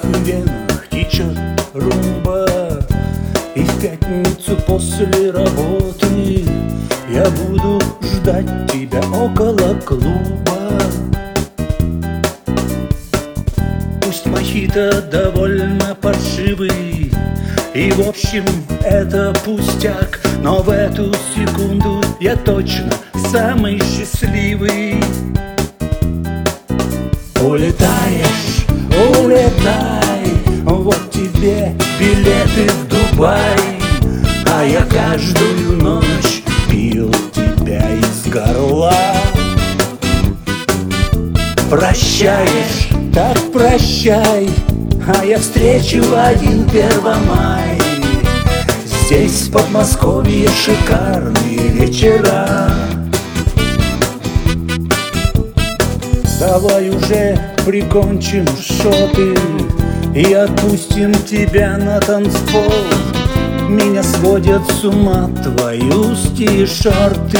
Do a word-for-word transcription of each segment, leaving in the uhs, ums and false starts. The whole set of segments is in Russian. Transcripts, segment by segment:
венах течет румба, и в пятницу после работы я буду ждать тебя около клуба. Пусть мохито довольно паршивый, и в общем это пустяк, но в эту секунду я точно самый счастливый. Улетаешь, улетай, вот тебе билеты в Дубай, а я каждую ночь пил тебя из горла. Прощаешь, так прощай, а я встречу один Первомай. Здесь в Подмосковье шикарные вечера. Давай уже прикончим шоты и отпустим тебя на танцпол. Меня сводят с ума твои узкие шорты.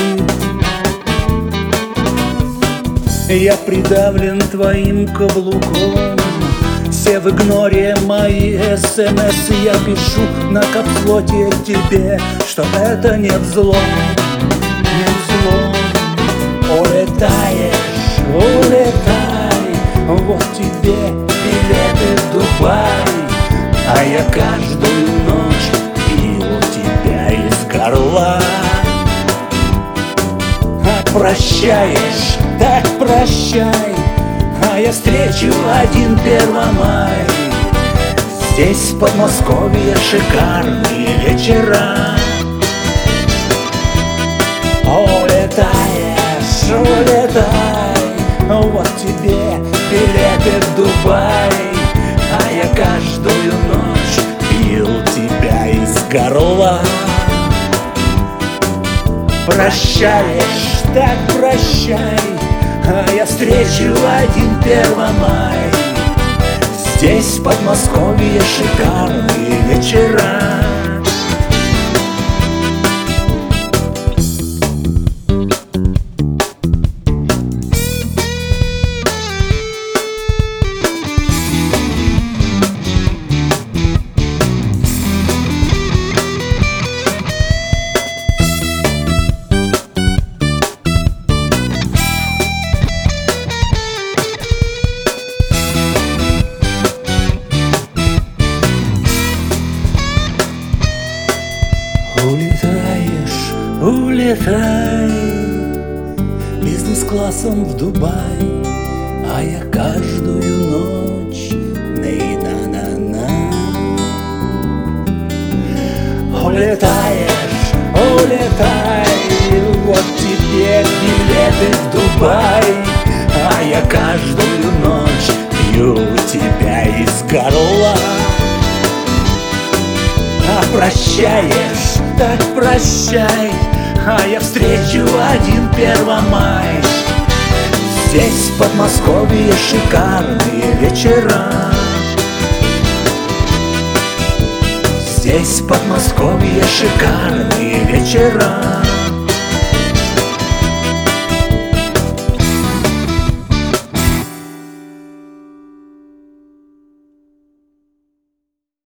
Я придавлен твоим каблуком, все в игноре мои смс. Я пишу на капслоте тебе, что это не взлом, не взлом. Улетаешь, улетай, вот тебе билеты в Дубай, а я каждую ночь пил тебя из горла. А прощаешь, так прощай, а я встречу один Первомай. Здесь в Подмосковье шикарные вечера. Улетаешь, улетай, вот тебе билеты в Дубай, а я каждую ночь пил тебя из горла. Прощаешь, так прощай, а я встречу один Первомай. Здесь в Подмосковье шикарные вечера. Улетаешь, улетай, бизнес-классом в Дубай, а я каждую ночь ней-на-на-на. Улетаешь, улетай, вот тебе билеты в Дубай, а я каждую ночь пью тебя из горла. А прощаешь, так прощай, а я встречу один Первомай. Здесь в Подмосковье шикарные вечера. Здесь в Подмосковье шикарные вечера.